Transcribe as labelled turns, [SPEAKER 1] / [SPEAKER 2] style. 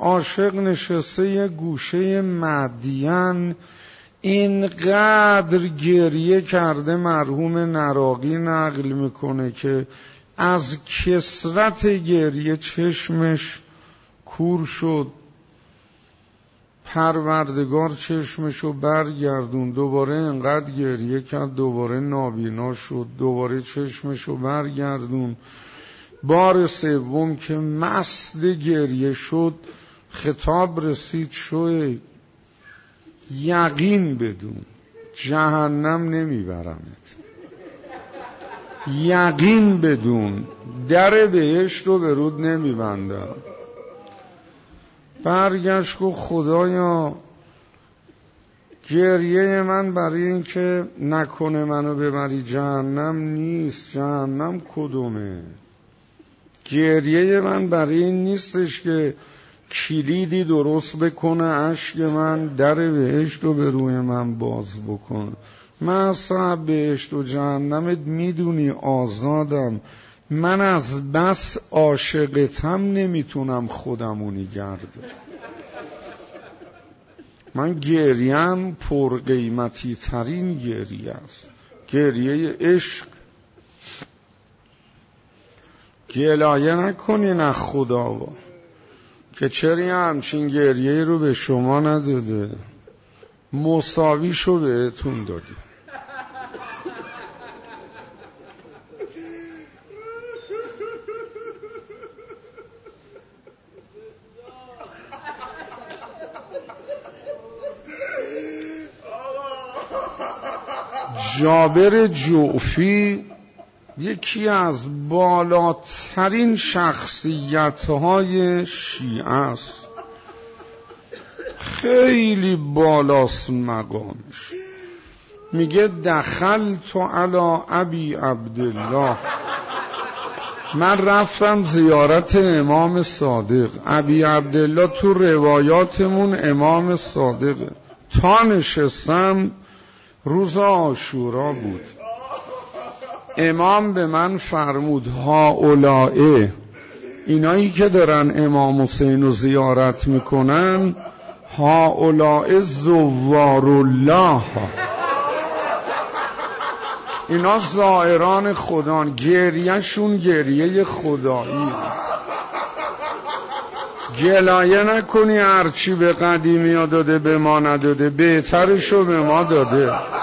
[SPEAKER 1] عاشق نشسته یه گوشه مدین، اینقدر گریه کرده. مرحوم نراقی نقل میکنه که از کثرت گریه چشمش کور شد. پروردگار چشمشو برگردون، دوباره انقدر گریه کرد، دوباره نابینا شد، دوباره چشمشو برگردون. بار سوم که مست گریه شد، خطاب رسید: شوی یقین بدون جهنم نمیبرمت، یقین بدون در بهشت رو به رود نمیبندم. برگشت گفت خدایا گریه من برای این که نکنه منو ببری جهنم نیست، جهنم کدومه؟ گریه من برای این نیستش که کلیدی درست بکنه اشک من در بهشت رو به روی من باز بکنه. من اصلا بهشت و جهنمت میدونی آزادم، من از بس عاشقتم نمیتونم خودمو نگه دارم. من گریم پر قیمتی ترین گریه است، گریه عشق. گلایه نکنین از خدا که چرا همچین گریه رو به شما نداده، مساویشو بهتون داده. جابر جعفی یکی از بالاترین شخصیت‌های شیعه است، خیلی بالاست مقامش. میگه دخلت علی ابی عبدالله، من رفتم زیارت امام صادق. ابی عبدالله تو روایاتمون امام صادقه. تا نشستم، روز عاشورا بود، امام به من فرمود هؤلاء، اینایی که دارن امام حسین رو زیارت میکنن، هؤلاء زوار الله، اینا زائران خدا، گریهشون گریه خدایی. گلایه نکنی هرچی به قدیمی ها داده به ما نداده، بهترشو به ما داده.